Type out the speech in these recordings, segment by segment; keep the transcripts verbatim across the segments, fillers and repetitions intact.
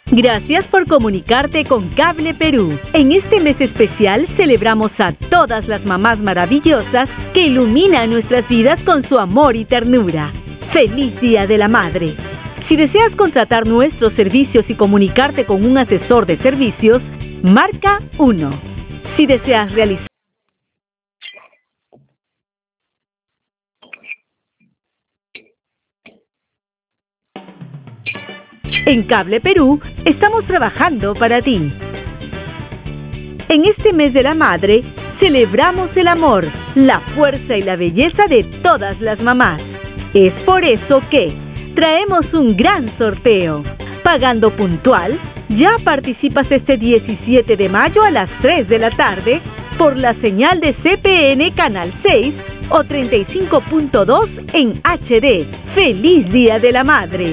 Gracias por comunicarte con Cable Perú. En este mes especial celebramos a todas las mamás maravillosas que iluminan nuestras vidas con su amor y ternura. ¡Feliz Día de la Madre! Si deseas contratar nuestros servicios y comunicarte con un asesor de servicios, marca uno. Si deseas realizar En Cable Perú estamos trabajando para ti. En este mes de la madre, celebramos el amor, la fuerza y la belleza de todas las mamás. Es por eso que traemos un gran sorteo. Pagando puntual, ya participas este diecisiete de mayo a las tres de la tarde por la señal de C P N Canal seis o treinta y cinco punto dos en H D. ¡Feliz Día de la Madre!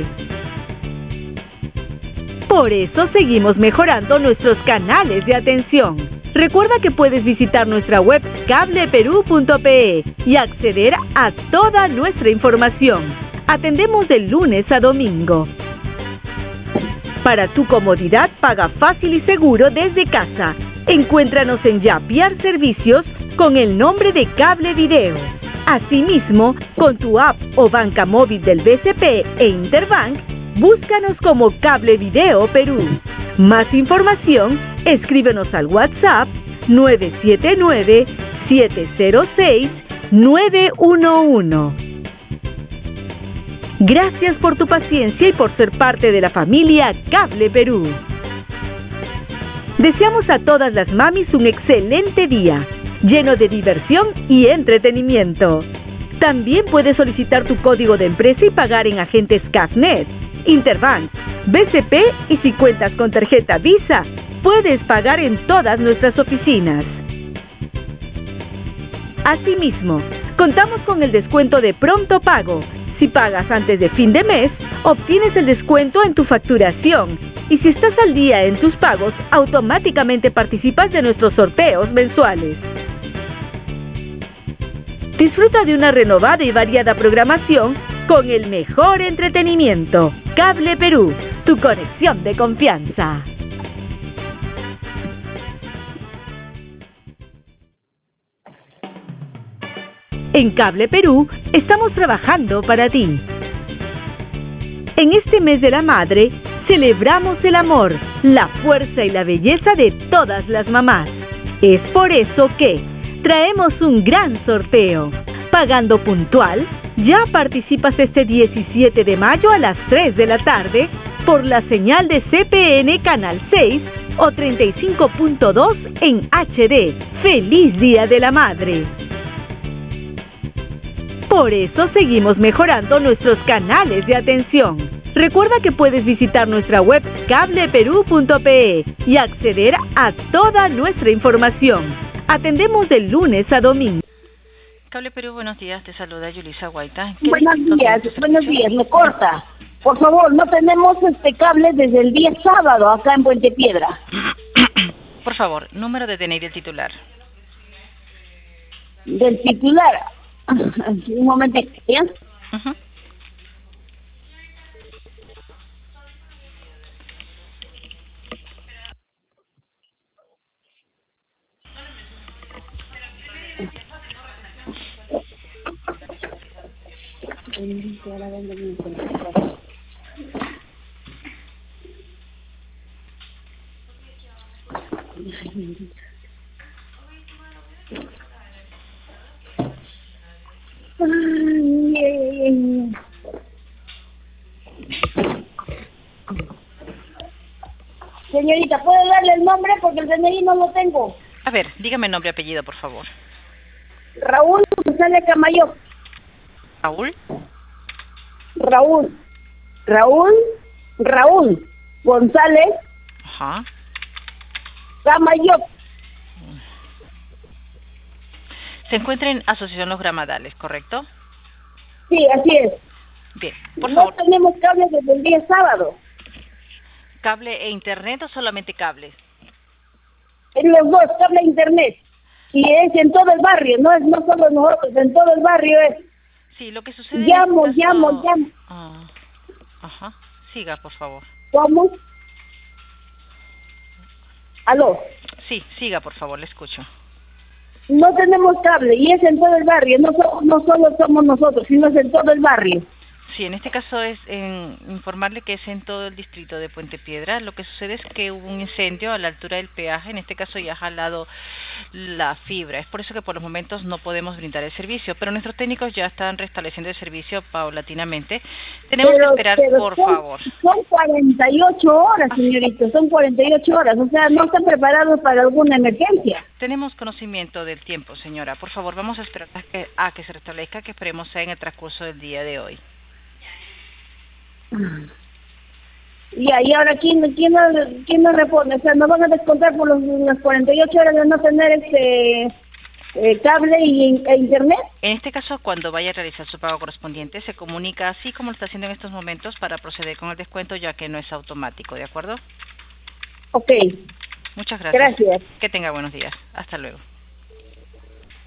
Por eso seguimos mejorando nuestros canales de atención. Recuerda que puedes visitar nuestra web cable perú punto pe y acceder a toda nuestra información. Atendemos de lunes a domingo. Para tu comodidad, paga fácil y seguro desde casa. Encuéntranos en Yapiar Servicios con el nombre de Cable Video. Asimismo, con tu app o banca móvil del B C P e Interbank, búscanos como Cable Video Perú. Más información, escríbenos al WhatsApp nueve siete nueve, siete cero seis, nueve uno uno. Gracias por tu paciencia y por ser parte de la familia Cable Perú. Deseamos a todas las mamis un excelente día, lleno de diversión y entretenimiento. También puedes solicitar tu código de empresa y pagar en agentes Cafnet, Interbank, B C P y si cuentas con tarjeta Visa, puedes pagar en todas nuestras oficinas. Asimismo, contamos con el descuento de pronto pago. Si pagas antes de fin de mes, obtienes el descuento en tu facturación. Y si estás al día en tus pagos, automáticamente participas de nuestros sorteos mensuales. Disfruta de una renovada y variada programación con el mejor entretenimiento. Cable Perú, tu conexión de confianza. En Cable Perú estamos trabajando para ti. En este mes de la madre, celebramos el amor, la fuerza y la belleza de todas las mamás. Es por eso que traemos un gran sorteo. Pagando puntual, ya participas este diecisiete de mayo a las tres de la tarde por la señal de C P N Canal seis o treinta y cinco punto dos en H D. ¡Feliz Día de la Madre! Por eso seguimos mejorando nuestros canales de atención. Recuerda que puedes visitar nuestra web cable perú punto pe y acceder a toda nuestra información. Atendemos de lunes a domingo. Cable Perú, buenos días, te saluda Yulisa Guaita. Buenos días, buenos días, me corta. Por favor, no tenemos este cable desde el día sábado acá en Puente Piedra. Por favor, número de D N I del titular. Del titular. Un momentito, ¿ya? Uh-huh. Señorita, ¿puede darle el nombre? Porque el D N I no lo tengo. A ver, dígame nombre y apellido, por favor. Raúl González Camayo. ¿Raúl? Raúl. Raúl. Raúl González. Ajá. Camayo. Se encuentra en Asociación Los Gramadales, ¿correcto? Sí, así es. Bien, por no favor. No tenemos cable desde el día sábado. ¿Cable e internet o solamente cable? En los dos, cable e internet. Y es en todo el barrio, no es no solo nosotros, en todo el barrio es. Sí, lo que sucede Llamo, en este llamo, caso... llamo. Ah, ajá, siga, por favor. ¿Cómo? Aló. Sí, siga, por favor, le escucho. No tenemos cable y es en todo el barrio, no, so, no solo somos nosotros, sino es en todo el barrio. Sí, en este caso es en informarle que es en todo el distrito de Puente Piedra. Lo que sucede es que hubo un incendio a la altura del peaje, en este caso ya ha jalado la fibra. Es por eso que por los momentos no podemos brindar el servicio, pero nuestros técnicos ya están restableciendo el servicio paulatinamente. Tenemos pero, que esperar, pero por son, favor. Son cuarenta y ocho horas, señorita, son cuarenta y ocho horas, o sea, no están preparados para alguna emergencia. Tenemos conocimiento del tiempo, señora. Por favor, vamos a esperar a que, a que se restablezca, que esperemos sea en el transcurso del día de hoy. Ya, y ahora, ¿quién, quién, nos, ¿quién nos responde? O sea, ¿nos van a descontar por los, las cuarenta y ocho horas de no tener este eh, cable y, e internet? En este caso, cuando vaya a realizar su pago correspondiente, se comunica así como lo está haciendo en estos momentos para proceder con el descuento, ya que no es automático, ¿de acuerdo? Ok. Muchas gracias. Gracias. Que tenga buenos días. Hasta luego.